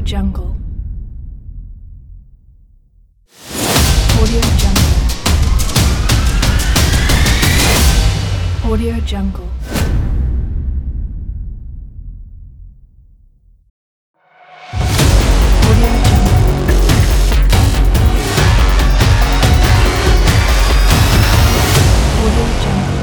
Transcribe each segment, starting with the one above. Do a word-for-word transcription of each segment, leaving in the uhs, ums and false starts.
Jungle. Audio Jungle. Audio Jungle. Audio Jungle. Audio Jungle.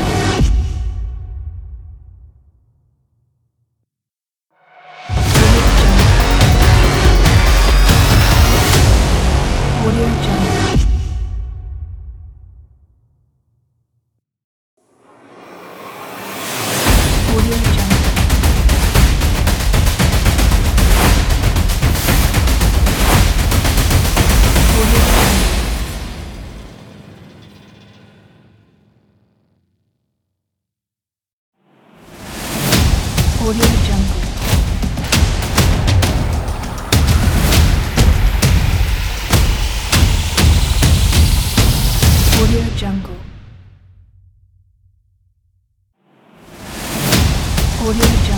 Audio Jungle. Audio Jungle. Audio Jungle. Audio Jungle. Audio Jungle. Audio Jungle.